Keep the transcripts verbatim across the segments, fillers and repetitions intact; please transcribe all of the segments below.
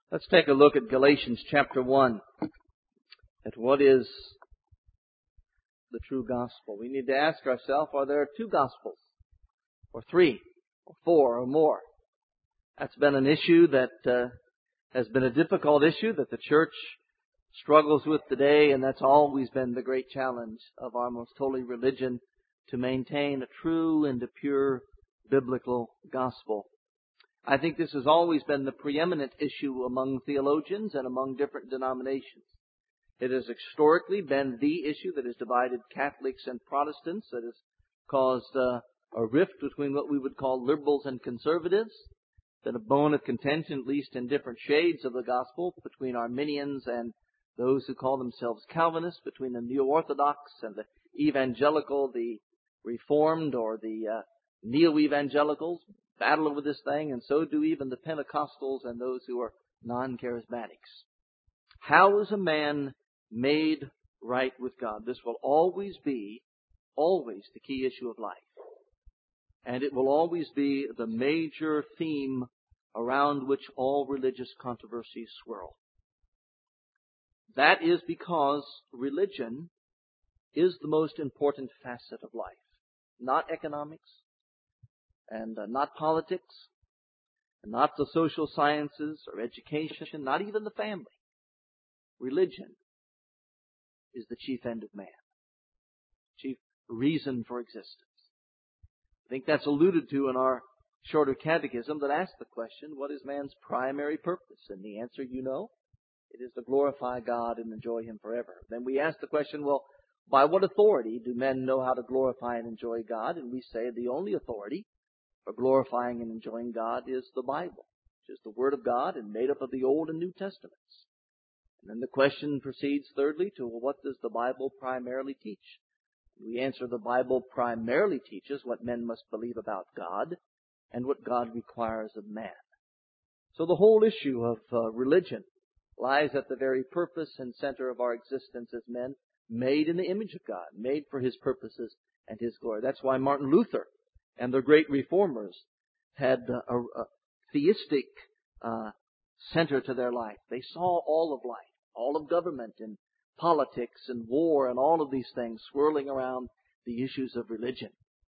Let's take a look at Galatians chapter one, at what is the true gospel. We need to ask ourselves, are there two gospels? Or three? Or four? Or more? That's been an issue that uh, has been a difficult issue that the church struggles with today, and that's always been the great challenge of our most holy religion, to maintain a true and a pure biblical gospel. I think this has always been the preeminent issue among theologians and among different denominations. It has historically been the issue that has divided Catholics and Protestants, that has caused uh, a rift between what we would call liberals and conservatives, been a bone of contention, at least in different shades of the gospel, between Arminians and those who call themselves Calvinists, between the Neo-Orthodox and the Evangelical, the Reformed or the uh, Neo-Evangelicals. Battle over this thing, and so do even the Pentecostals and those who are non-charismatics. How is a man made right with God? This will always be, always the key issue of life. And it will always be the major theme around which all religious controversies swirl. That is because religion is the most important facet of life. Not economics, and uh, not politics, and not the social sciences or education, not even the family. Religion is the chief end of man, chief reason for existence. I think that's alluded to in our shorter catechism that asks the question, what is man's primary purpose? And the answer, you know, it is to glorify God and enjoy Him forever. Then we ask the question, well, by what authority do men know how to glorify and enjoy God? And we say the only authority for glorifying and enjoying God is the Bible, which is the Word of God and made up of the Old and New Testaments. And then the question proceeds thirdly to, well, what does the Bible primarily teach? We answer the Bible primarily teaches what men must believe about God and what God requires of man. So the whole issue of uh, religion lies at the very purpose and center of our existence as men, made in the image of God, made for His purposes and His glory. That's why Martin Luther and the great reformers had a, a theistic uh, center to their life. They saw all of life, all of government and politics and war and all of these things swirling around the issues of religion.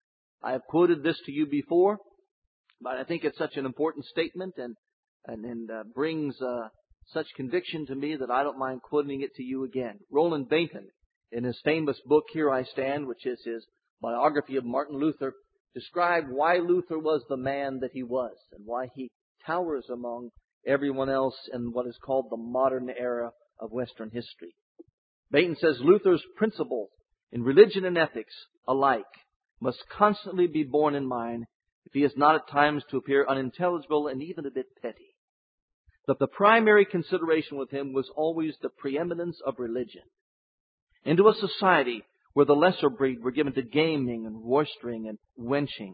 I have quoted this to you before, but I think it's such an important statement and and, and uh, brings uh, such conviction to me that I don't mind quoting it to you again. Roland Bainton, in his famous book, Here I Stand, which is his biography of Martin Luther, described why Luther was the man that he was and why he towers among everyone else in what is called the modern era of Western history. Bainton says Luther's principles in religion and ethics alike must constantly be borne in mind if he is not at times to appear unintelligible and even a bit petty. But the primary consideration with him was always the preeminence of religion. Into a society where the lesser breed were given to gaming and roistering and wenching,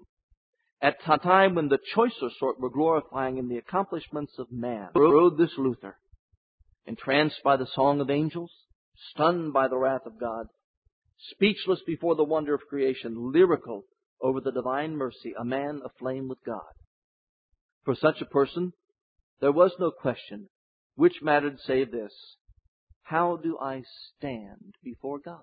at a time when the choicer sort were glorifying in the accomplishments of man, rode this Luther, entranced by the song of angels, stunned by the wrath of God, speechless before the wonder of creation, lyrical over the divine mercy, a man aflame with God. For such a person, there was no question which mattered save this: how do I stand before God?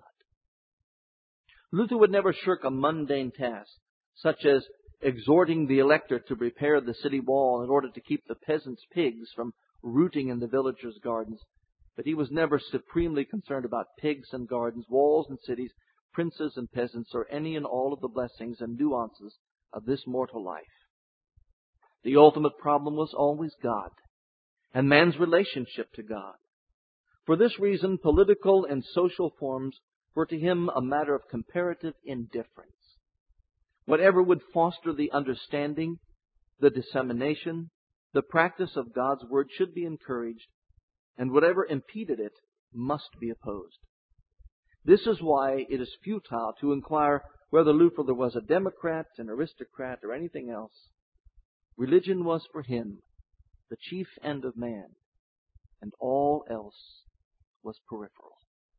Luther would never shirk a mundane task, such as exhorting the elector to repair the city wall in order to keep the peasants' pigs from rooting in the villagers' gardens. But he was never supremely concerned about pigs and gardens, walls and cities, princes and peasants, or any and all of the blessings and nuances of this mortal life. The ultimate problem was always God and man's relationship to God. For this reason, political and social forms were to him a matter of comparative indifference. Whatever would foster the understanding, the dissemination, the practice of God's Word should be encouraged, and whatever impeded it must be opposed. This is why it is futile to inquire whether Luther was a Democrat, an aristocrat, or anything else. Religion was for him the chief end of man, and all else was peripheral.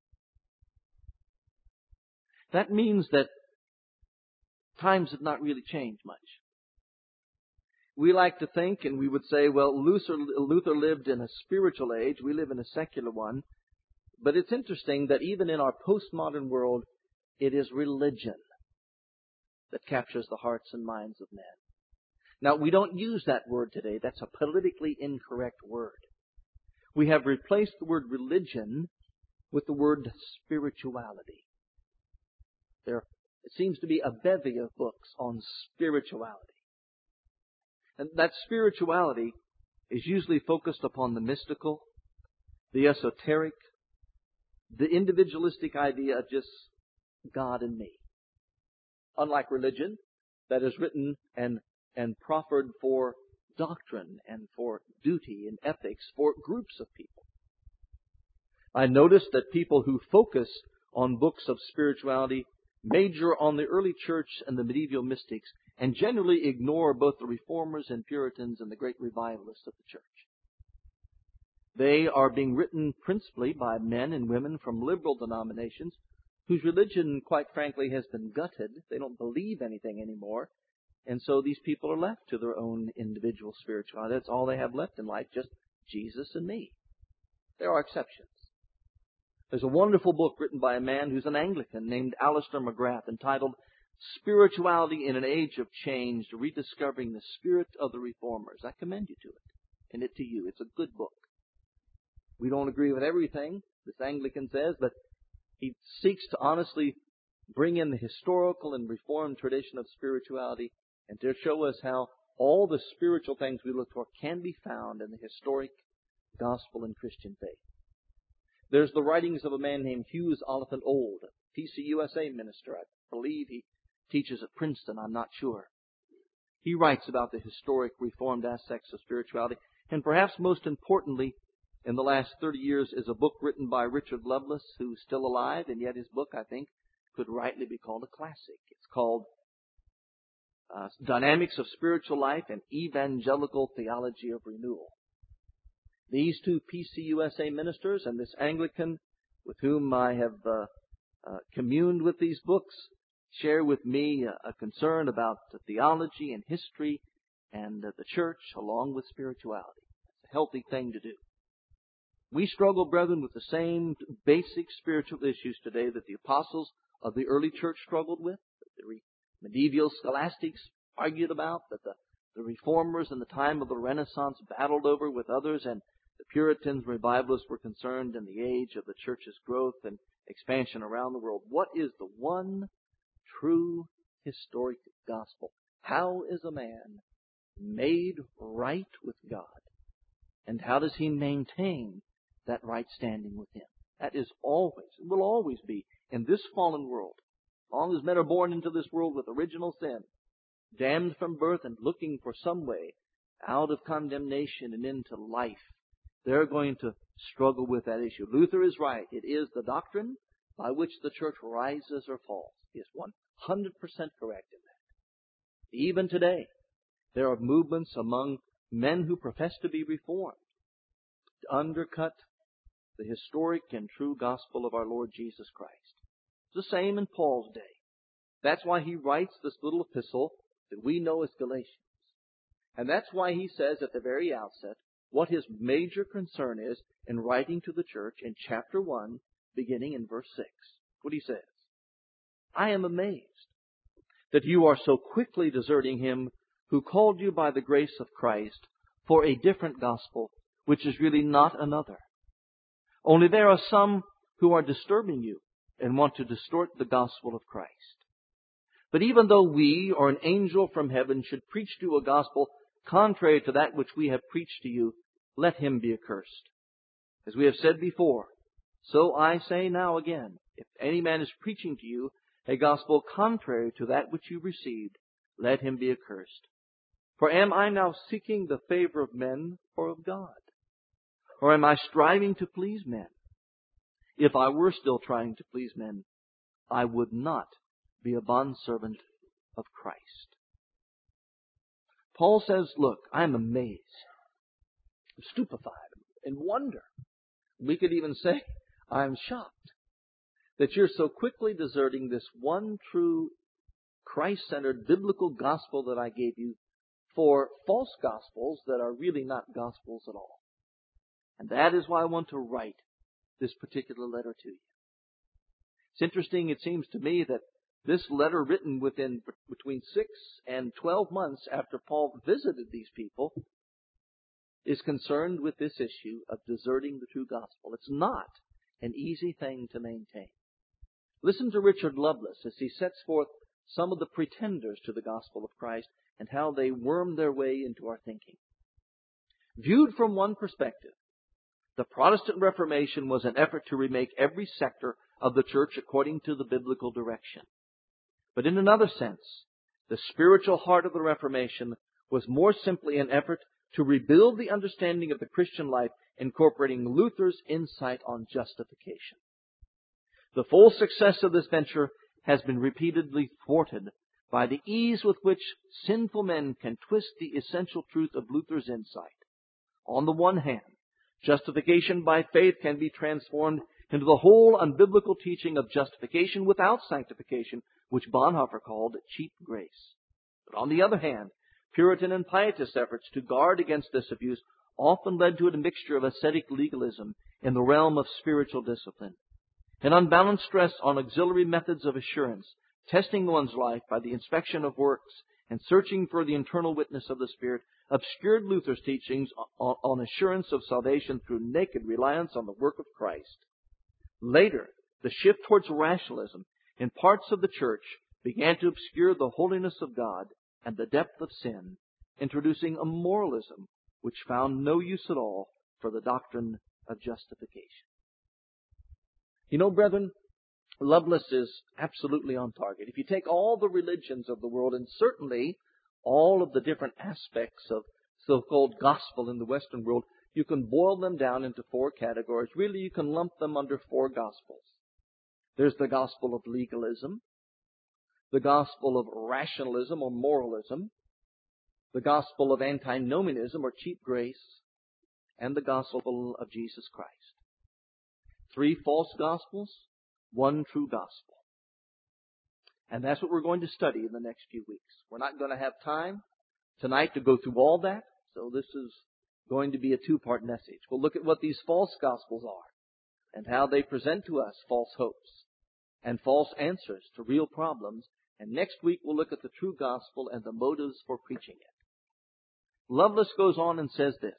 That means that times have not really changed much. We like to think, and we would say, well, Luther, Luther lived in a spiritual age. We live in a secular one. But it's interesting that even in our postmodern world, it is religion that captures the hearts and minds of men. Now, we don't use that word today. That's a politically incorrect word. We have replaced the word religion with the word spirituality. There it seems to be a bevy of books on spirituality. And that spirituality is usually focused upon the mystical, the esoteric, the individualistic idea of just God and me. Unlike religion, that is written and, and proffered for doctrine and for duty and ethics for groups of people. I noticed that people who focus on books of spirituality major on the early church and the medieval mystics and generally ignore both the reformers and Puritans and the great revivalists of the church. They are being written principally by men and women from liberal denominations whose religion, quite frankly, has been gutted. They don't believe anything anymore. And so these people are left to their own individual spirituality. That's all they have left in life, just Jesus and me. There are exceptions. There's a wonderful book written by a man who's an Anglican named Alistair McGrath entitled Spirituality in an Age of Change, Rediscovering the Spirit of the Reformers. I commend you to it and it to you. It's a good book. We don't agree with everything this Anglican says, but he seeks to honestly bring in the historical and reformed tradition of spirituality and to show us how all the spiritual things we look for can be found in the historic gospel and Christian faith. There's the writings of a man named Hughes Oliphant Old, a P C U S A minister. I believe he teaches at Princeton, I'm not sure. He writes about the historic reformed aspects of spirituality, and perhaps most importantly, in the last thirty years is a book written by Richard Lovelace, who's still alive, and yet his book, I think, could rightly be called a classic. It's called uh, Dynamics of Spiritual Life and Evangelical Theology of Renewal. These two P C U S A ministers and this Anglican with whom I have uh, uh, communed with these books share with me a, a concern about the theology and history and uh, the church along with spirituality. It's a healthy thing to do. We struggle, brethren, with the same basic spiritual issues today that the apostles of the early church struggled with, that the medieval scholastics argued about, that the, the reformers in the time of the Renaissance battled over with others, and the Puritans, revivalists were concerned in the age of the church's growth and expansion around the world. What is the one true historic gospel? How is a man made right with God? And how does he maintain that right standing with Him? That is always, will always be, in this fallen world, as long as men are born into this world with original sin, damned from birth and looking for some way out of condemnation and into life, they're going to struggle with that issue. Luther is right. It is the doctrine by which the church rises or falls. He is one hundred percent correct in that. Even today, there are movements among men who profess to be reformed to undercut the historic and true gospel of our Lord Jesus Christ. It's the same in Paul's day. That's why he writes this little epistle that we know as Galatians. And that's why he says at the very outset what his major concern is in writing to the church in chapter one, beginning in verse six. What he says, I am amazed that you are so quickly deserting him who called you by the grace of Christ for a different gospel, which is really not another. Only there are some who are disturbing you and want to distort the gospel of Christ. But even though we or an angel from heaven should preach to you a gospel contrary to that which we have preached to you, let him be accursed. As we have said before, so I say now again, if any man is preaching to you a gospel contrary to that which you received, let him be accursed. For am I now seeking the favor of men or of God? Or am I striving to please men? If I were still trying to please men, I would not be a bondservant of Christ. Paul says, look, I'm amazed, I'm stupefied, in wonder. We could even say, I'm shocked that you're so quickly deserting this one true Christ-centered biblical gospel that I gave you for false gospels that are really not gospels at all. And that is why I want to write this particular letter to you. It's interesting, it seems to me, that this letter, written within between six and twelve months after Paul visited these people, is concerned with this issue of deserting the true gospel. It's not an easy thing to maintain. Listen to Richard Lovelace as he sets forth some of the pretenders to the gospel of Christ and how they worm their way into our thinking. Viewed from one perspective, the Protestant Reformation was an effort to remake every sector of the church according to the biblical direction. But in another sense, the spiritual heart of the Reformation was more simply an effort to rebuild the understanding of the Christian life, incorporating Luther's insight on justification. The full success of this venture has been repeatedly thwarted by the ease with which sinful men can twist the essential truth of Luther's insight. On the one hand, justification by faith can be transformed into the whole unbiblical teaching of justification without sanctification, which Bonhoeffer called cheap grace. But on the other hand, Puritan and Pietist efforts to guard against this abuse often led to a mixture of ascetic legalism in the realm of spiritual discipline. An unbalanced stress on auxiliary methods of assurance, testing one's life by the inspection of works, and searching for the internal witness of the Spirit, obscured Luther's teachings on assurance of salvation through naked reliance on the work of Christ. Later, the shift towards rationalism in parts of the church began to obscure the holiness of God and the depth of sin, introducing a moralism which found no use at all for the doctrine of justification. You know, brethren, Lovelace is absolutely on target. If you take all the religions of the world, and certainly all of the different aspects of so-called gospel in the Western world, you can boil them down into four categories. Really, you can lump them under four gospels. There's the gospel of legalism, the gospel of rationalism or moralism, the gospel of antinomianism or cheap grace, and the gospel of Jesus Christ. Three false gospels, one true gospel. And that's what we're going to study in the next few weeks. We're not going to have time tonight to go through all that, so this is going to be a two-part message. We'll look at what these false gospels are and how they present to us false hopes and false answers to real problems. And next week we'll look at the true gospel and the motives for preaching it. Lovelace goes on and says this: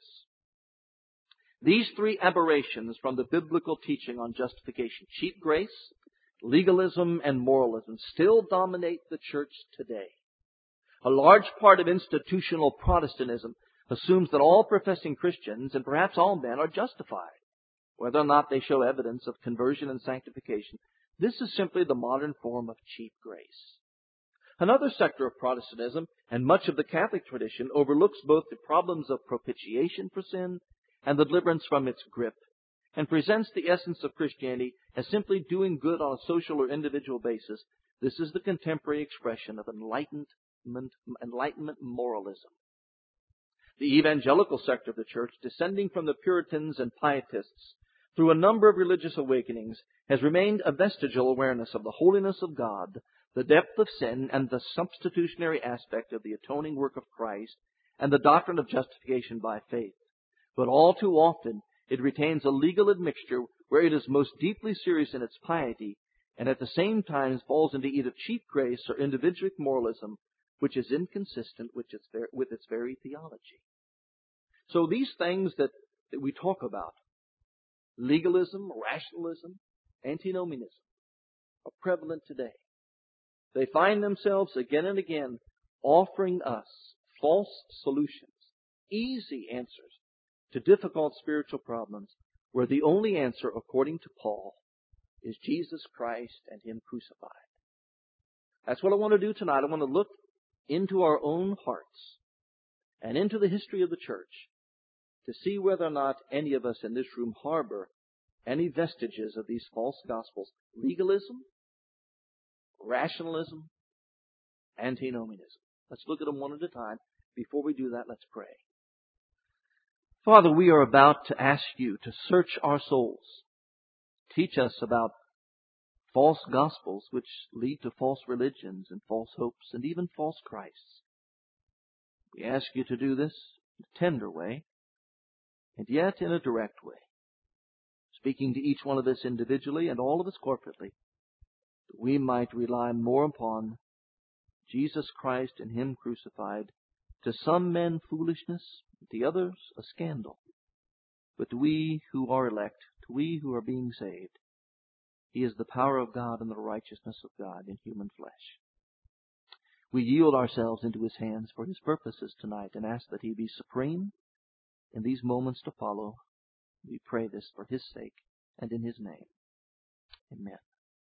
these three aberrations from the biblical teaching on justification, cheap grace, legalism, and moralism, still dominate the church today. A large part of institutional Protestantism assumes that all professing Christians, and perhaps all men, are justified. Whether or not they show evidence of conversion and sanctification, this is simply the modern form of cheap grace. Another sector of Protestantism, and much of the Catholic tradition, overlooks both the problems of propitiation for sin and the deliverance from its grip, and presents the essence of Christianity as simply doing good on a social or individual basis. This is the contemporary expression of enlightenment, enlightenment moralism. The evangelical sector of the church, descending from the Puritans and Pietists through a number of religious awakenings, has remained a vestigial awareness of the holiness of God, the depth of sin, and the substitutionary aspect of the atoning work of Christ, and the doctrine of justification by faith. But all too often, it retains a legal admixture where it is most deeply serious in its piety, and at the same time falls into either cheap grace or individual moralism, which is inconsistent with its, with its very theology. So these things that, that we talk about, legalism, rationalism, antinomianism, are prevalent today. They find themselves again and again offering us false solutions, easy answers to difficult spiritual problems, where the only answer, according to Paul, is Jesus Christ and Him crucified. That's what I want to do tonight. I want to look into our own hearts and into the history of the church to see whether or not any of us in this room harbor any vestiges of these false gospels: legalism, rationalism, antinomianism. Let's look at them one at a time. Before we do that, let's pray. Father, we are about to ask You to search our souls. Teach us about false gospels which lead to false religions and false hopes and even false Christs. We ask you to do this in a tender way, and yet in a direct way, speaking to each one of us individually and all of us corporately, that we might rely more upon Jesus Christ and Him crucified, to some men foolishness, to the others a scandal. But to we who are elect, to we who are being saved, He is the power of God and the righteousness of God in human flesh. We yield ourselves into His hands for His purposes tonight and ask that He be supreme in these moments to follow. We pray this for His sake and in His name. Amen.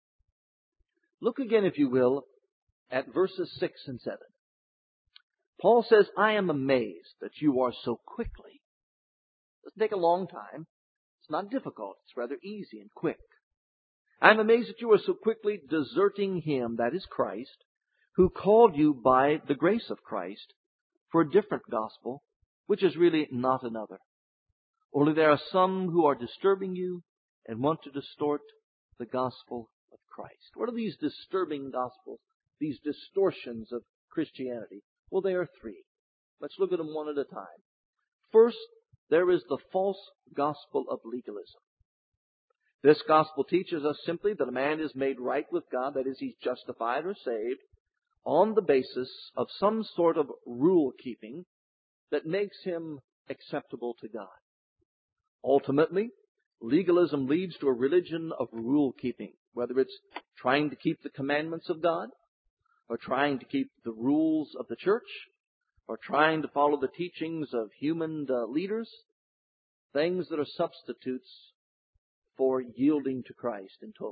Look again, if you will, at verses six and seven. Paul says, I am amazed that you are so quickly. It doesn't take a long time. It's not difficult. It's rather easy and quick. I am amazed that you are so quickly deserting Him, that is Christ, who called you by the grace of Christ for a different gospel, which is really not another. Only there are some who are disturbing you and want to distort the gospel of Christ. What are these disturbing gospels, these distortions of Christianity? Well, they are three. Let's look at them one at a time. First, there is the false gospel of legalism. This gospel teaches us simply that a man is made right with God, that is, he's justified or saved, on the basis of some sort of rule-keeping that makes him acceptable to God. Ultimately, legalism leads to a religion of rule-keeping, whether it's trying to keep the commandments of God, or trying to keep the rules of the church, or trying to follow the teachings of human uh, leaders, things that are substitutes for yielding to Christ in total.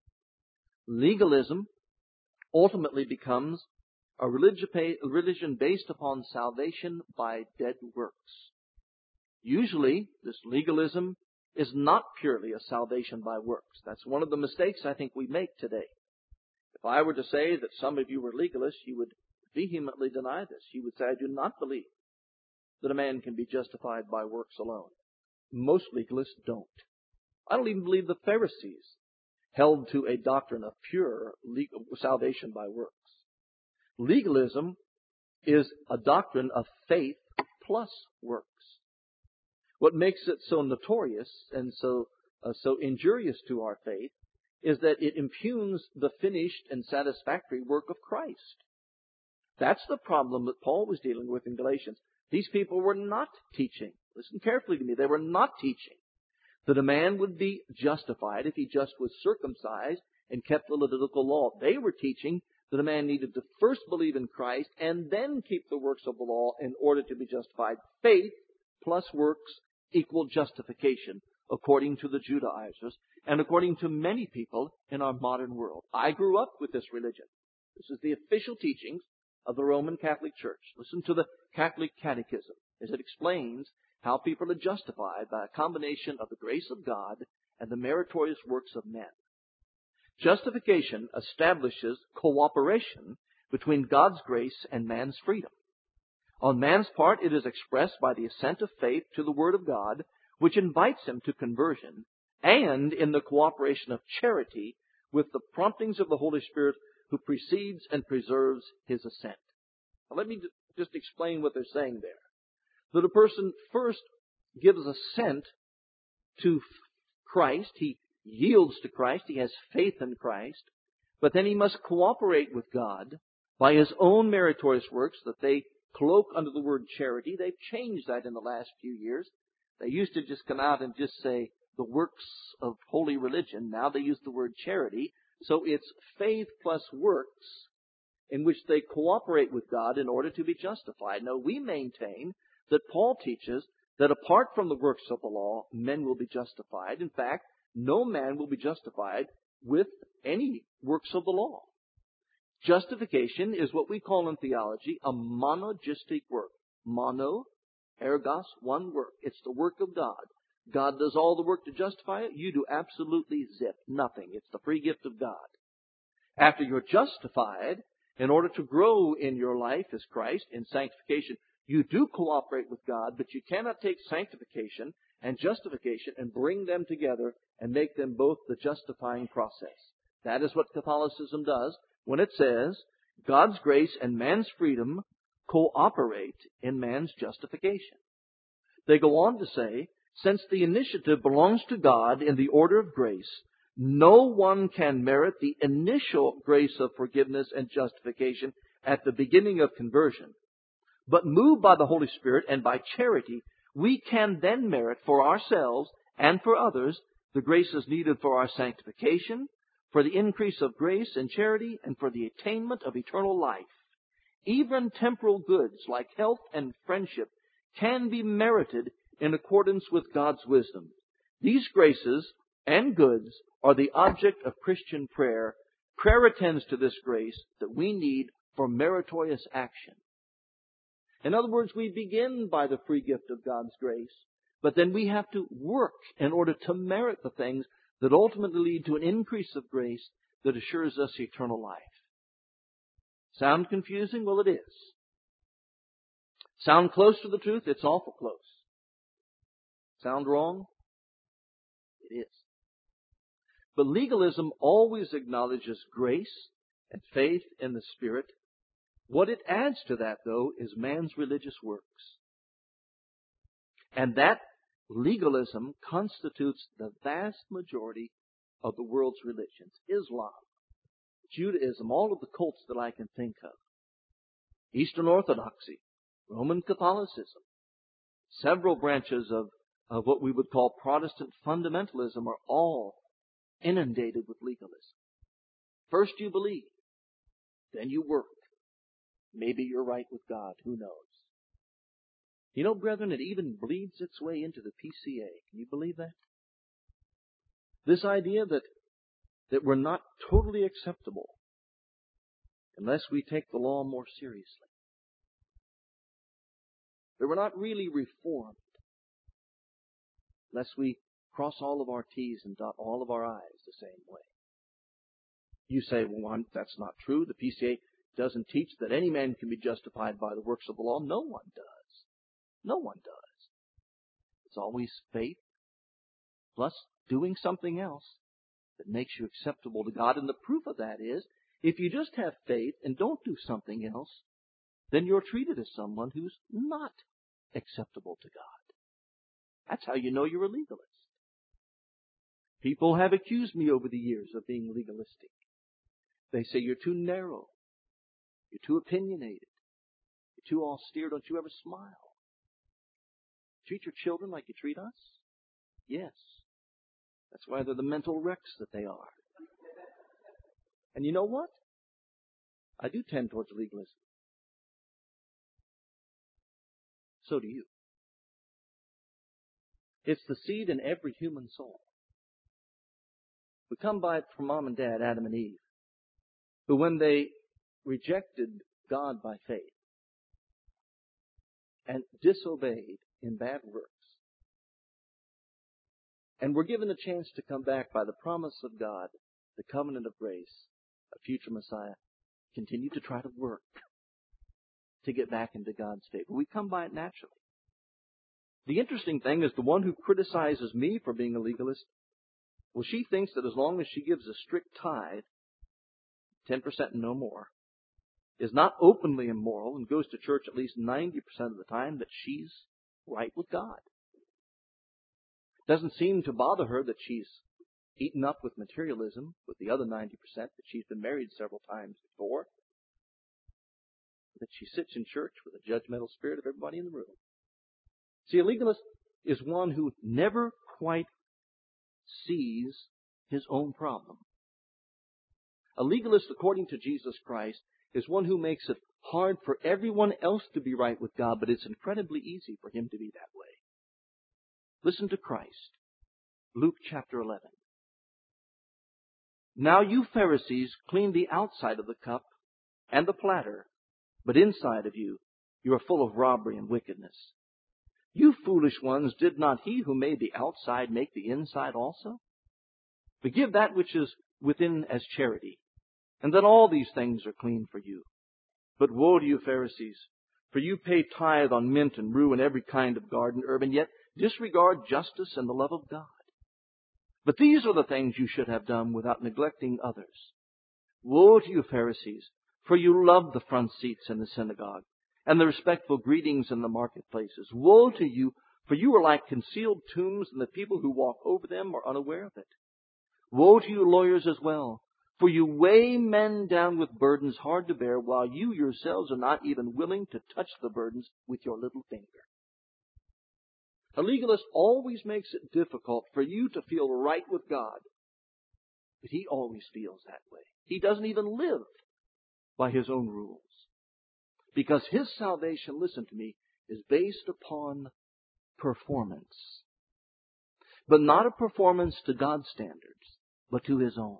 Legalism ultimately becomes a religion based upon salvation by dead works. Usually, this legalism is not purely a salvation by works. That's one of the mistakes I think we make today. If I were to say that some of you were legalists, you would vehemently deny this. You would say, I do not believe that a man can be justified by works alone. Most legalists don't. I don't even believe the Pharisees held to a doctrine of pure legal salvation by works. Legalism is a doctrine of faith plus works. What makes it so notorious and so uh, so injurious to our faith is that it impugns the finished and satisfactory work of Christ. That's the problem that Paul was dealing with in Galatians. These people were not teaching. Listen carefully to me. They were not teaching that a man would be justified if he just was circumcised and kept the Levitical law. They were teaching that a man needed to first believe in Christ and then keep the works of the law in order to be justified. Faith plus works equal justification, according to the Judaizers and according to many people in our modern world. I grew up with this religion. This is the official teachings of the Roman Catholic Church. Listen to the Catholic Catechism as it explains how people are justified by a combination of the grace of God and the meritorious works of men. Justification establishes cooperation between God's grace and man's freedom. On man's part, it is expressed by the assent of faith to the Word of God, which invites him to conversion, and in the cooperation of charity with the promptings of the Holy Spirit, who precedes and preserves his assent. Now, let me just explain what they're saying there. That a person first gives assent to Christ, he yields to Christ, he has faith in Christ, but then he must cooperate with God by his own meritorious works that they cloak under the word charity. They've changed that in the last few years. They used to just come out and just say the works of holy religion. Now they use the word charity. So it's faith plus works in which they cooperate with God in order to be justified. Now we maintain that Paul teaches that apart from the works of the law, men will be justified. In fact, no man will be justified with any works of the law. Justification is what we call in theology a monogistic work. Mono, ergos, one work. It's the work of God. God does all the work to justify it. You do absolutely zip, nothing. It's the free gift of God. After you're justified, in order to grow in your life as Christ in sanctification, you do cooperate with God, but you cannot take sanctification and justification and bring them together and make them both the justifying process. That is what Catholicism does when it says God's grace and man's freedom cooperate in man's justification. They go on to say, since the initiative belongs to God in the order of grace, no one can merit the initial grace of forgiveness and justification at the beginning of conversion. But moved by the Holy Spirit and by charity, we can then merit for ourselves and for others the graces needed for our sanctification, for the increase of grace and charity, and for the attainment of eternal life. Even temporal goods like health and friendship can be merited in accordance with God's wisdom. These graces and goods are the object of Christian prayer. Prayer attends to this grace that we need for meritorious action. In other words, we begin by the free gift of God's grace, but then we have to work in order to merit the things that ultimately lead to an increase of grace that assures us eternal life. Sound confusing? Well, it is. Sound close to the truth? It's awful close. Sound wrong? It is. But legalism always acknowledges grace and faith in the Spirit. What it adds to that, though, is man's religious works. And that legalism constitutes the vast majority of the world's religions. Islam, Judaism, all of the cults that I can think of. Eastern Orthodoxy, Roman Catholicism, several branches of, of what we would call Protestant fundamentalism are all inundated with legalism. First you believe, then you work. Maybe you're right with God, who knows? You know, brethren, it even bleeds its way into the P C A. Can you believe that? This idea that, that we're not totally acceptable unless we take the law more seriously. That we're not really reformed unless we cross all of our T's and dot all of our I's the same way. You say, well, that's not true. The P C A doesn't teach that any man can be justified by the works of the law. No one does. No one does. It's always faith plus doing something else that makes you acceptable to God. And the proof of that is, if you just have faith and don't do something else, then you're treated as someone who's not acceptable to God. That's how you know you're a legalist. People have accused me over the years of being legalistic. They say, you're too narrow. You're too opinionated. You're too austere. Don't you ever smile? Treat your children like you treat us? Yes. That's why they're the mental wrecks that they are. And you know what? I do tend towards legalism. So do you. It's the seed in every human soul. We come by it from mom and dad, Adam and Eve, who when they rejected God by faith and disobeyed in bad works, and were given a chance to come back by the promise of God, the covenant of grace, a future Messiah, continue to try to work to get back into God's favor. We come by it naturally. The interesting thing is the one who criticizes me for being a legalist, well, she thinks that as long as she gives a strict tithe, ten percent and no more, is not openly immoral and goes to church at least ninety percent of the time, that she's right with God. Doesn't seem to bother her that she's eaten up with materialism with the other ninety percent, that she's been married several times before, that she sits in church with a judgmental spirit of everybody in the room. See, a legalist is one who never quite sees his own problem. A legalist, according to Jesus Christ, is one who makes it hard for everyone else to be right with God, but it's incredibly easy for him to be that way. Listen to Christ. Luke chapter eleven. Now you Pharisees clean the outside of the cup and the platter, but inside of you, you are full of robbery and wickedness. You foolish ones, did not he who made the outside make the inside also? But give that which is within as charity, and then all these things are clean for you. But woe to you, Pharisees, for you pay tithe on mint and rue and every kind of garden herb, and yet disregard justice and the love of God. But these are the things you should have done without neglecting others. Woe to you, Pharisees, for you love the front seats in the synagogue and the respectful greetings in the marketplaces. Woe to you, for you are like concealed tombs, and the people who walk over them are unaware of it. Woe to you, lawyers, as well, for you weigh men down with burdens hard to bear, while you yourselves are not even willing to touch the burdens with your little finger. A legalist always makes it difficult for you to feel right with God, but he always feels that way. He doesn't even live by his own rules, because his salvation, listen to me, is based upon performance. But not a performance to God's standards, but to his own.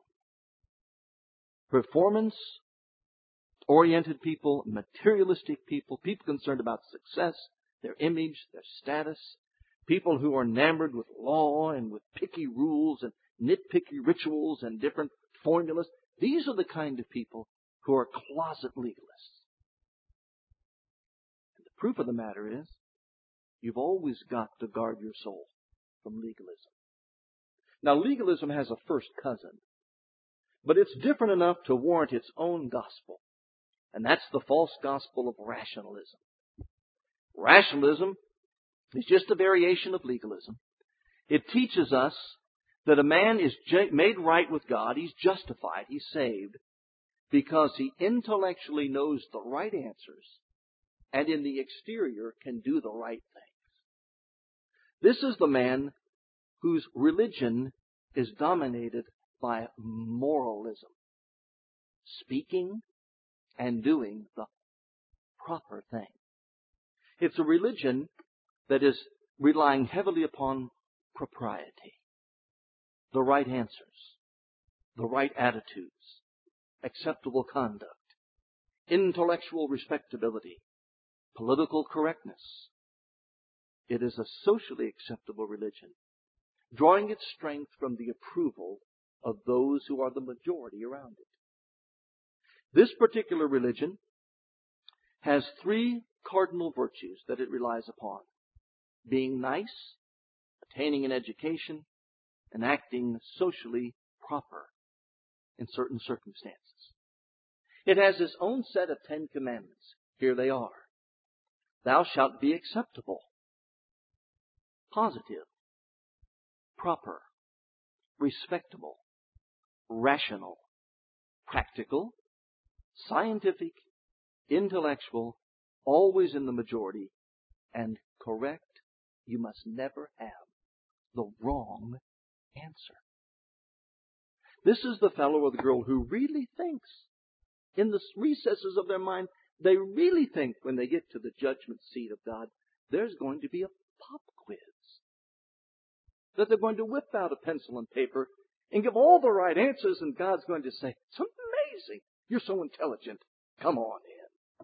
Performance-oriented people, materialistic people, people concerned about success, their image, their status, people who are enamored with law and with picky rules and nitpicky rituals and different formulas. These are the kind of people who are closet legalists. And the proof of the matter is, you've always got to guard your soul from legalism. Now, legalism has a first cousin, but it's different enough to warrant its own gospel. And that's the false gospel of rationalism. Rationalism is just a variation of legalism. It teaches us that a man is made right with God, he's justified, he's saved, because he intellectually knows the right answers and in the exterior can do the right things. This is the man whose religion is dominated by moralism, speaking and doing the proper thing. It's a religion that is relying heavily upon propriety, the right answers, the right attitudes, acceptable conduct, intellectual respectability, political correctness. It is a socially acceptable religion, drawing its strength from the approval of those who are the majority around it. This particular religion has three cardinal virtues that it relies upon: being nice, attaining an education, and acting socially proper in certain circumstances. It has its own set of Ten Commandments. Here they are. Thou shalt be acceptable, positive, proper, respectable, rational, practical, scientific, intellectual, always in the majority, and correct. You must never have the wrong answer. This is the fellow or the girl who really thinks, in the recesses of their mind, they really think when they get to the judgment seat of God, there's going to be a pop quiz. That they're going to whip out a pencil and paper and give all the right answers, and God's going to say, it's amazing. You're so intelligent. Come on in.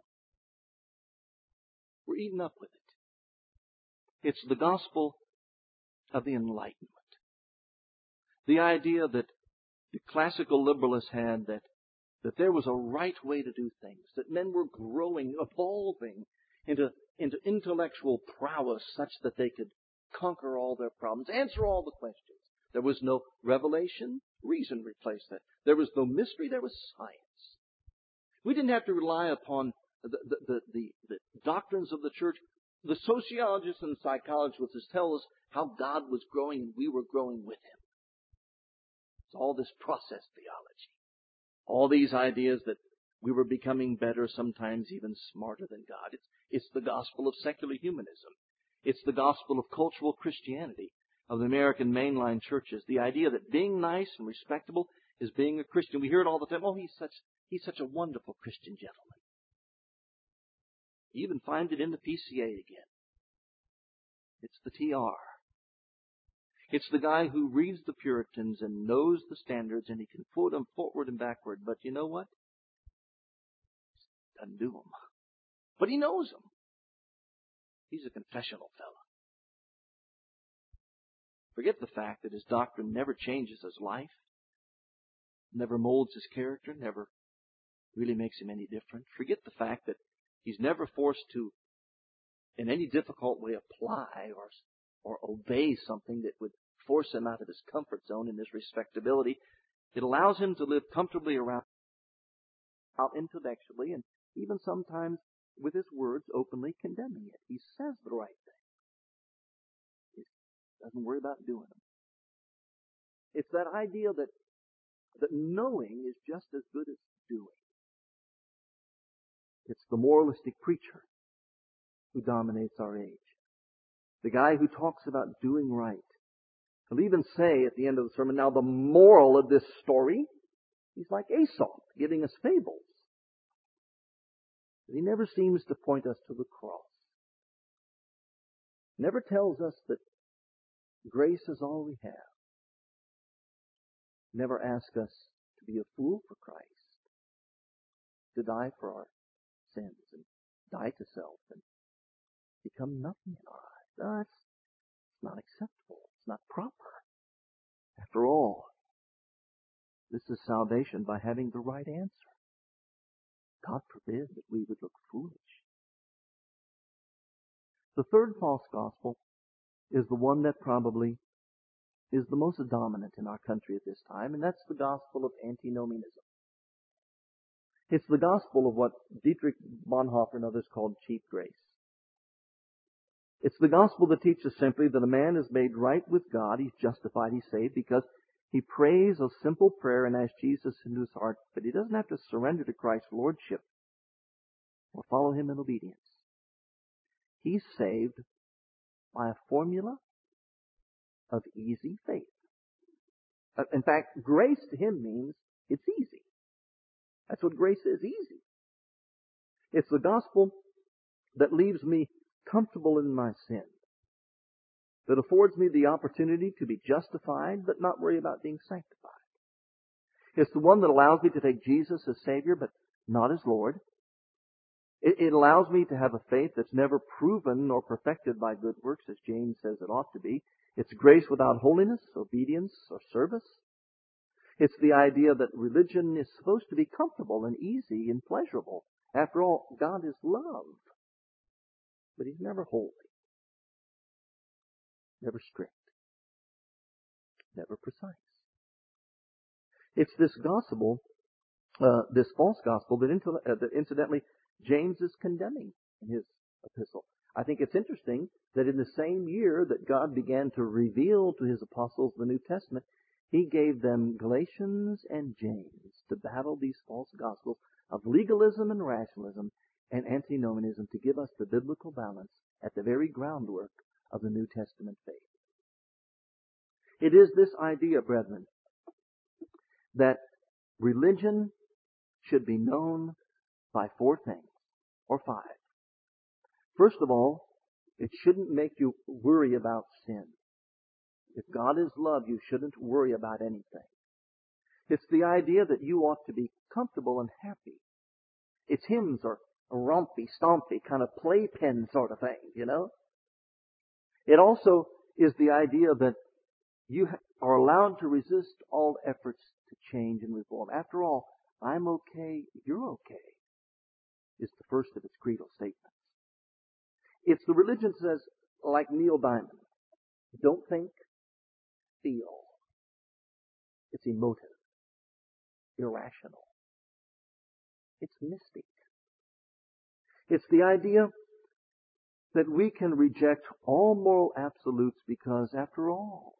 We're eaten up with it. It's the gospel of the Enlightenment. The idea that the classical liberalists had that, that there was a right way to do things, that men were growing, evolving into, into intellectual prowess such that they could conquer all their problems, answer all the questions. There was no revelation, reason replaced that. There was no mystery, there was science. We didn't have to rely upon the, the, the, the, the doctrines of the church. The sociologists and psychologists tell us how God was growing and we were growing with Him. It's all this process theology. All these ideas that we were becoming better, sometimes even smarter than God. It's, it's the gospel of secular humanism. It's the gospel of cultural Christianity, of the American mainline churches. The idea that being nice and respectable is being a Christian. We hear it all the time. Oh, he's such, he's such a wonderful Christian gentleman. You even find it in the P C A again. It's the T R. It's the guy who reads the Puritans and knows the standards, and he can quote them forward and backward. But you know what? Doesn't do them. But he knows them. He's a confessional fellow. Forget the fact that his doctrine never changes his life, never molds his character, never really makes him any different. Forget the fact that he's never forced to, in any difficult way, apply or, or obey something that would force him out of his comfort zone in his respectability. It allows him to live comfortably around, out intellectually, and even sometimes with his words openly condemning it. He says the right thing. He doesn't worry about doing them. It's that idea that, that knowing is just as good as doing. It's the moralistic preacher who dominates our age. The guy who talks about doing right. He'll even say at the end of the sermon, now the moral of this story, he's like Aesop, giving us fables. But he never seems to point us to the cross. Never tells us that grace is all we have. Never asks us to be a fool for Christ, to die for our sins and die to self and become nothing in our eyes. No, it's, it's not acceptable. It's not proper. After all, this is salvation by having the right answer. God forbid that we would look foolish. The third false gospel is the one that probably is the most dominant in our country at this time, and that's the gospel of antinomianism. It's the gospel of what Dietrich Bonhoeffer and others called cheap grace. It's the gospel that teaches simply that a man is made right with God, he's justified, he's saved, because he prays a simple prayer and asks Jesus into his heart, but he doesn't have to surrender to Christ's lordship or follow him in obedience. He's saved by a formula of easy faith. In fact, grace to him means it's easy. That's what grace is, easy. It's the gospel that leaves me comfortable in my sin, that affords me the opportunity to be justified but not worry about being sanctified. It's the one that allows me to take Jesus as Savior but not as Lord. It, it allows me to have a faith that's never proven or perfected by good works, as James says it ought to be. It's grace without holiness, obedience, or service. It's the idea that religion is supposed to be comfortable and easy and pleasurable. After all, God is love. But He's never holy, never strict, never precise. It's this gospel, uh, this false gospel, that, intel- uh, that incidentally James is condemning in his epistle. I think it's interesting that in the same year that God began to reveal to His apostles the New Testament, He gave them Galatians and James to battle these false gospels of legalism and rationalism and antinomianism, to give us the biblical balance at the very groundwork of the New Testament faith. It is this idea, brethren, that religion should be known by four things, or five. First of all, it shouldn't make you worry about sin. If God is love, you shouldn't worry about anything. It's the idea that you ought to be comfortable and happy. Its hymns are a rompy, stompy, kind of playpen sort of thing, you know. It also is the idea that you are allowed to resist all efforts to change and reform. After all, I'm okay, you're okay, is the first of its creedal statements. It's the religion that says, like Neil Diamond, don't think, feel. It's emotive, irrational. It's mystic. It's the idea that we can reject all moral absolutes because, after all,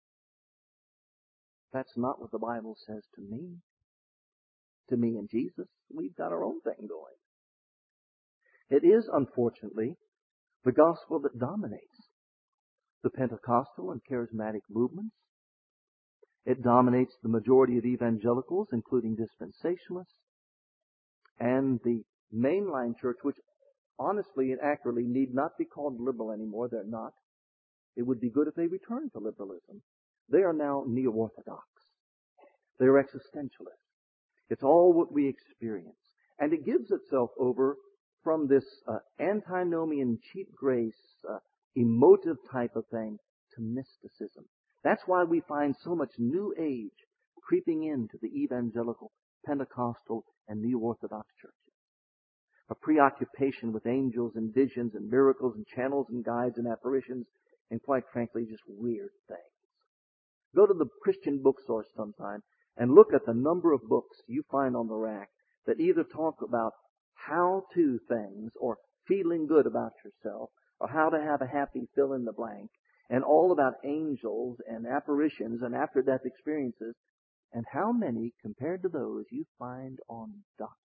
that's not what the Bible says to me. To me and Jesus, we've got our own thing going. It is, unfortunately, the gospel that dominates the Pentecostal and charismatic movements. It dominates the majority of evangelicals, including dispensationalists, and the mainline church, which honestly and accurately need not be called liberal anymore. They're not. It would be good if they returned to liberalism. They are now neo-orthodox. They are existentialists. It's all what we experience. And it gives itself over from this uh, antinomian, cheap grace, uh, emotive type of thing to mysticism. That's why we find so much New Age creeping into the evangelical, Pentecostal, and neo-orthodox churches. A preoccupation with angels and visions and miracles and channels and guides and apparitions, and quite frankly, just weird things. Go to the Christian bookstore sometime and look at the number of books you find on the rack that either talk about how-to things or feeling good about yourself or how to have a happy fill in the blank and all about angels and apparitions and after-death experiences. And how many, compared to those, you find on doctrine,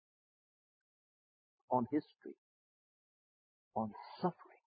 on history, on suffering,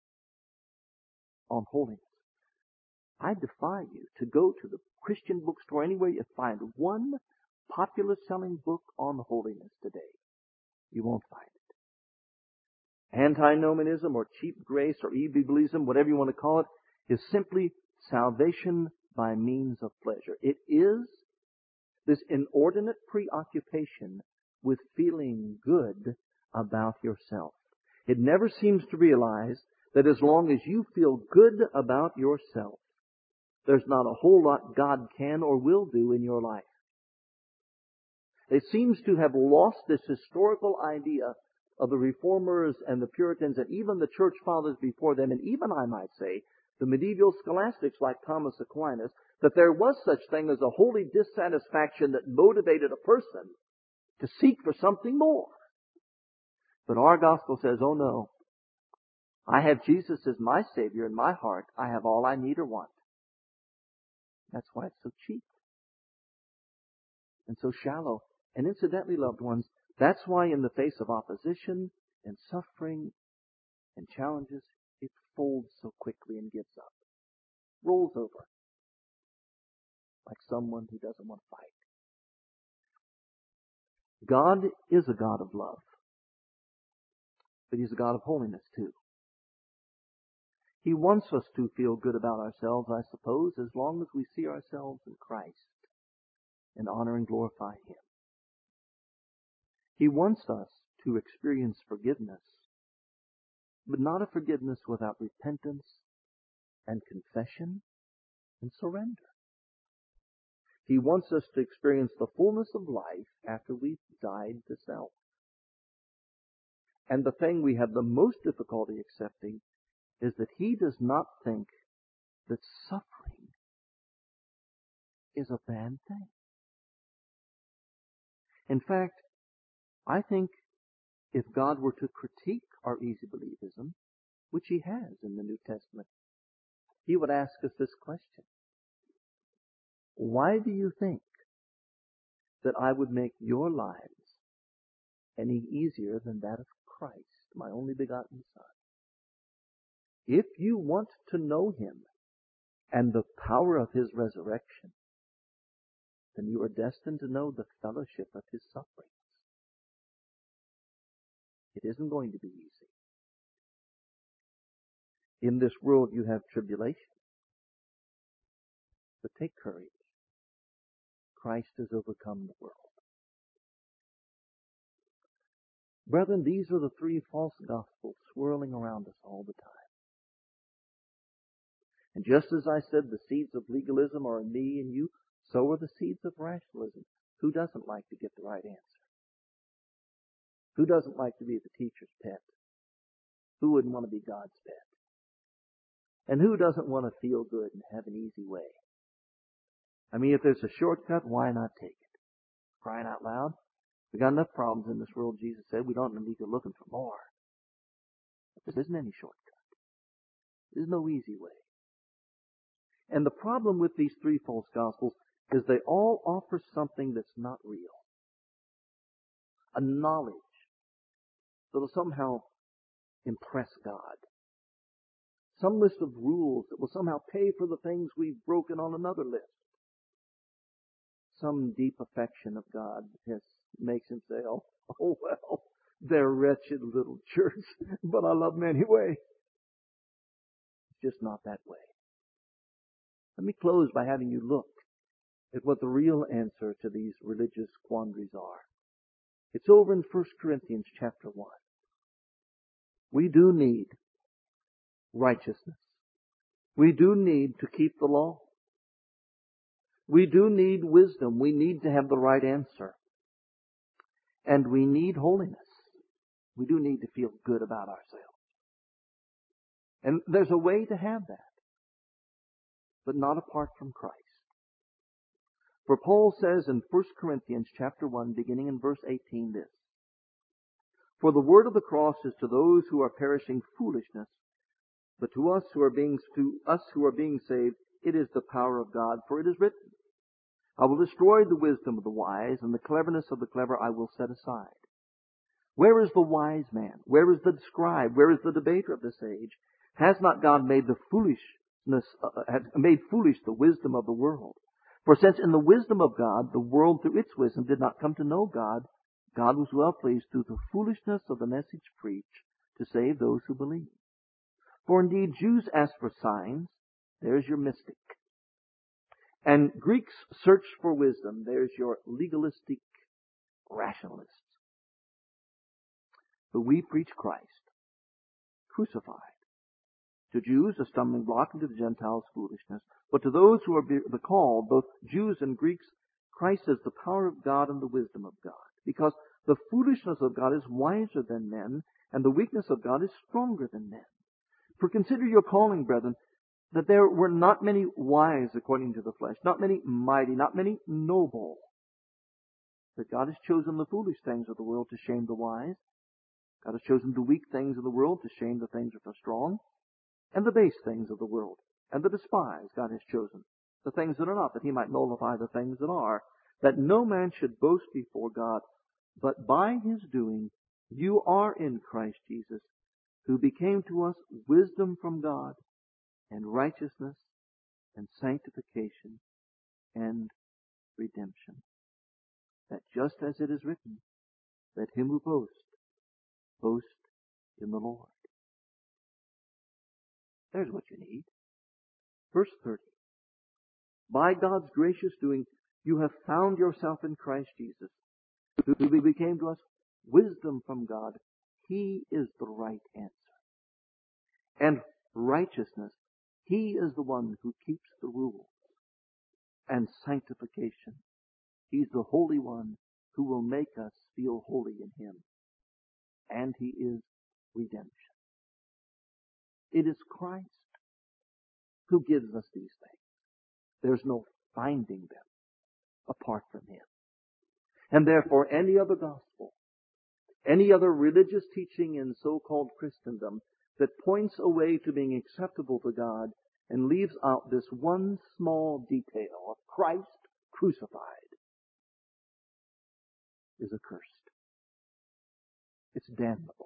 on holiness? I defy you to go to the Christian bookstore anywhere you find one popular selling book on holiness today. You won't find it. Antinomianism or cheap grace or evangelism, whatever you want to call it, is simply salvation by means of pleasure. It is this inordinate preoccupation with feeling good about yourself. It never seems to realize that as long as you feel good about yourself, there's not a whole lot God can or will do in your life. It seems to have lost this historical idea of the Reformers and the Puritans and even the Church Fathers before them, and even, I might say, the medieval scholastics like Thomas Aquinas, that there was such thing as a holy dissatisfaction that motivated a person to seek for something more. But our gospel says, oh no, I have Jesus as my Savior in my heart. I have all I need or want. That's why it's so cheap and so shallow. And incidentally, loved ones, that's why in the face of opposition and suffering and challenges, it folds so quickly and gives up. Rolls over. Like someone who doesn't want to fight. God is a God of love. But He's a God of holiness too. He wants us to feel good about ourselves, I suppose, as long as we see ourselves in Christ and honor and glorify Him. He wants us to experience forgiveness, but not a forgiveness without repentance and confession and surrender. He wants us to experience the fullness of life after we've died to self. And the thing we have the most difficulty accepting is that He does not think that suffering is a bad thing. In fact, I think if God were to critique our easy believism, which He has in the New Testament, He would ask us this question. Why do you think that I would make your lives any easier than that of Christ, my only begotten Son? If you want to know Him and the power of His resurrection, then you are destined to know the fellowship of His sufferings. It isn't going to be easy. In this world you have tribulation. But take courage. Christ has overcome the world. Brethren, these are the three false gospels swirling around us all the time. And just as I said, the seeds of legalism are in me and you, so are the seeds of rationalism. Who doesn't like to get the right answer? Who doesn't like to be the teacher's pet? Who wouldn't want to be God's pet? And who doesn't want to feel good and have an easy way? I mean, if there's a shortcut, why not take it? Crying out loud. We've got enough problems in this world, Jesus said. We don't need to be looking for more. But there isn't any shortcut. There's no easy way. And the problem with these three false gospels is they all offer something that's not real. A knowledge that will somehow impress God. Some list of rules that will somehow pay for the things we've broken on another list. Some deep affection of God has, makes Him say, oh, oh, well, they're a wretched little church, but I love them anyway. It's just not that way. Let me close by having you look at what the real answer to these religious quandaries are. It's over in First Corinthians chapter one. We do need righteousness. We do need to keep the law. We do need wisdom. We need to have the right answer. And we need holiness. We do need to feel good about ourselves. And there's a way to have that, but not apart from Christ. For Paul says in First Corinthians chapter one, beginning in verse eighteen, this: For the word of the cross is to those who are perishing foolishness, but to us who are being to us who are being saved, it is the power of God. For it is written, I will destroy the wisdom of the wise, and the cleverness of the clever I will set aside. Where is the wise man? Where is the scribe? Where is the debater of this age? Has not God made the foolishness, uh, has made foolish the wisdom of the world? For since in the wisdom of God, the world through its wisdom did not come to know God, God was well pleased through the foolishness of the message preached to save those who believe. For indeed, Jews ask for signs. There's your mystic. And Greeks search for wisdom. There's your legalistic rationalists. But we preach Christ, crucified. To Jews, a stumbling block, and to the Gentiles, foolishness. But to those who are the called, both Jews and Greeks, Christ is the power of God and the wisdom of God. Because the foolishness of God is wiser than men, and the weakness of God is stronger than men. For consider your calling, brethren, that there were not many wise according to the flesh, not many mighty, not many noble. But God has chosen the foolish things of the world to shame the wise. God has chosen the weak things of the world to shame the things that are strong. And the base things of the world, and the despised God has chosen, the things that are not, that He might nullify the things that are, that no man should boast before God. But by His doing, you are in Christ Jesus, who became to us wisdom from God, and righteousness, and sanctification, and redemption. That just as it is written, let him who boasts, boast in the Lord. There's what you need. Verse thirty. By God's gracious doing, you have found yourself in Christ Jesus, who became to us wisdom from God. He is the right answer. And righteousness, He is the one who keeps the rules. And sanctification, He's the Holy One who will make us feel holy in Him. And He is redemption. It is Christ who gives us these things. There's no finding them apart from Him. And therefore any other gospel, any other religious teaching in so-called Christendom that points away to being acceptable to God and leaves out this one small detail of Christ crucified is accursed. It's damnable.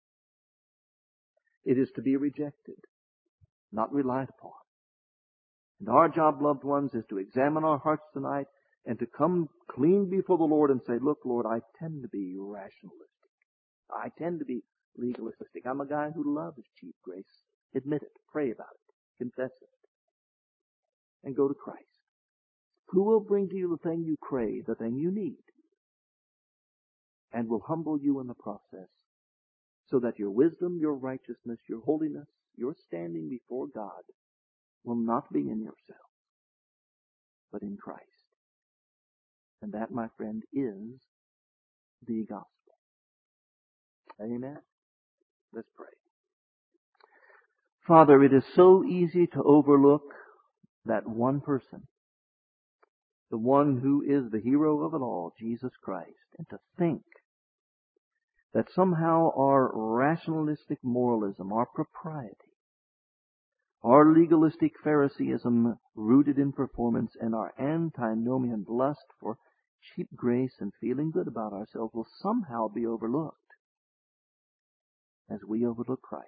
It is to be rejected, not relied upon. And our job, loved ones, is to examine our hearts tonight and to come clean before the Lord and say, look, Lord, I tend to be rationalistic. I tend to be legalistic. I'm a guy who loves cheap grace. Admit it. Pray about it. Confess it. And go to Christ, who will bring to you the thing you crave, the thing you need, and will humble you in the process so that your wisdom, your righteousness, your holiness, your standing before God will not be in yourself, but in Christ. And that, my friend, is the gospel. Amen. Let's pray. Father, it is so easy to overlook that one person, the one who is the hero of it all, Jesus Christ, and to think that somehow our rationalistic moralism, our propriety, our legalistic Phariseeism rooted in performance, and our antinomian lust for cheap grace and feeling good about ourselves will somehow be overlooked as we overlook Christ.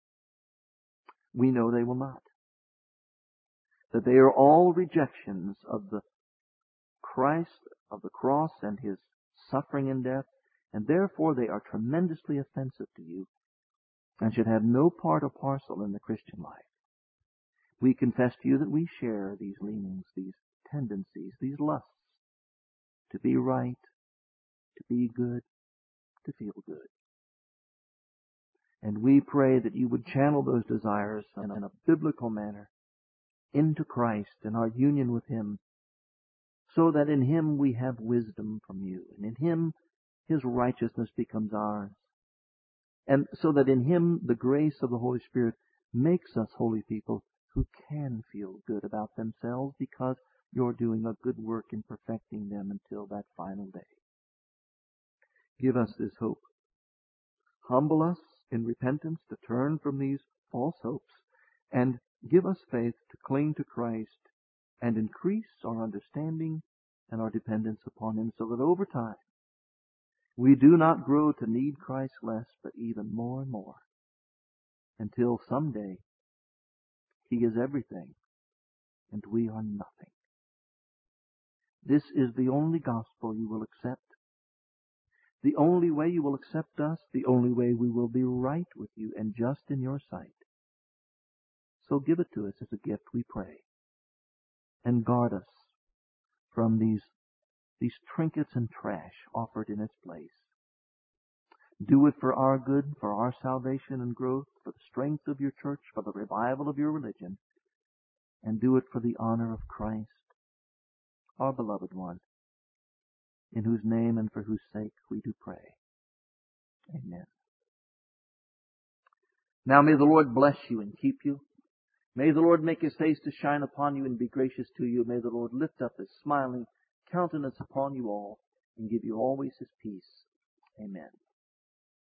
We know they will not. That they are all rejections of the Christ of the cross and His suffering and death, and therefore they are tremendously offensive to you and should have no part or parcel in the Christian life. We confess to you that we share these leanings, these tendencies, these lusts to be right, to be good, to feel good. And we pray that you would channel those desires in a biblical manner into Christ and our union with Him, so that in Him we have wisdom from you, and in Him His righteousness becomes ours, and so that in Him the grace of the Holy Spirit makes us holy people who can feel good about themselves because you're doing a good work in perfecting them until that final day. Give us this hope humble us in repentance to turn from these false hopes, and give us faith to cling to Christ and increase our understanding and our dependence upon Him, so that over time we do not grow to need Christ less, but even more and more, until someday He is everything and we are nothing. This is the only gospel you will accept, the only way you will accept us, the only way we will be right with you and just in your sight. So give it to us as a gift, we pray, and guard us from these, these trinkets and trash offered in its place. Do it for our good, for our salvation and growth, for the strength of your church, for the revival of your religion, and do it for the honor of Christ, our beloved one, in whose name and for whose sake we do pray. Amen. Now may the Lord bless you and keep you. May the Lord make His face to shine upon you and be gracious to you. May the Lord lift up His smiling countenance upon you all and give you always His peace. Amen.